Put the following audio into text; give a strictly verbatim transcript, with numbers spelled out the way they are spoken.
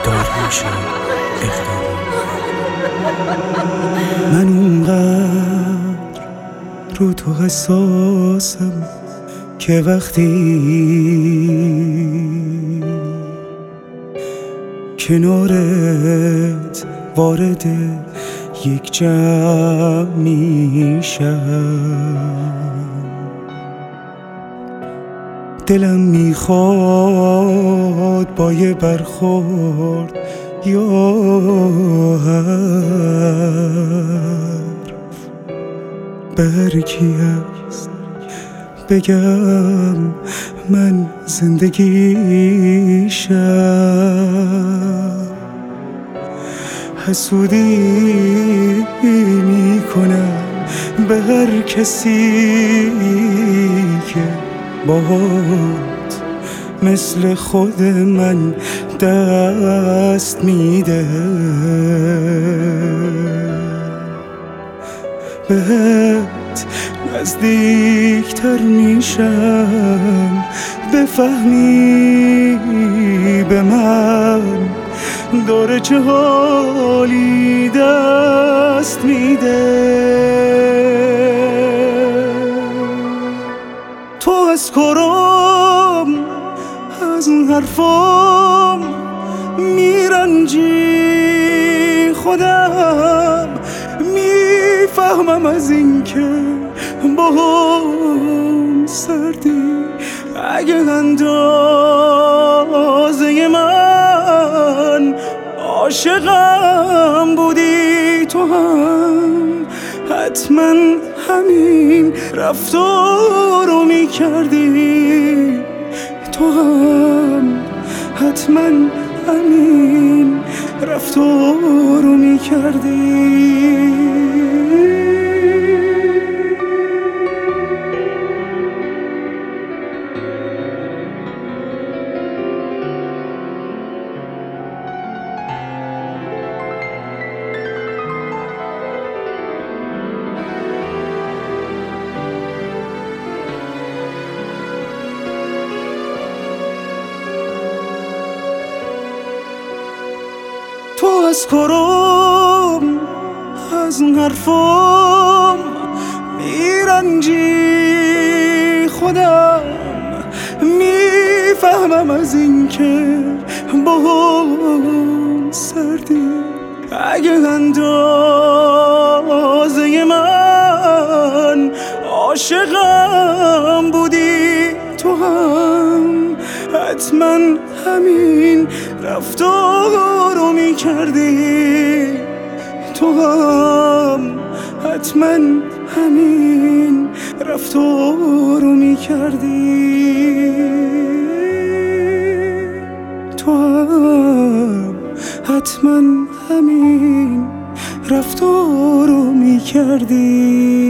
داریوش اقدامی. من اونقدر رو تو حساسم که وقتی کنارت وارد یک جمع میشم، دلم میخواد با یه برخورد یا حرف به هر کی هست بگم من زندگیشم. حسودی میکنم به هر کسی که باهات مثل خود من دست میده. بهت نزدیکتر میشم بفهمی به من داره چه حالی دست میده. تو از کارم از اون حرفام میرنجی، خودم میفهمم از این که با هم سردی. اگه اندازه من عاشقم بودی تو هم حتما همین رفتار رو میکردی. تو هم حتما همین رفتار رو میکردی. تو از کارم از اون حرفام میرنجی، خودم میفهمم از این که با هم سردی. اگه اندازه من عاشقم بودی تو هم حتما همین رفتار رو میکردی. تو هم حتما همین رفتار رو میکردی. تو هم حتما همین رفتار رو میکردی.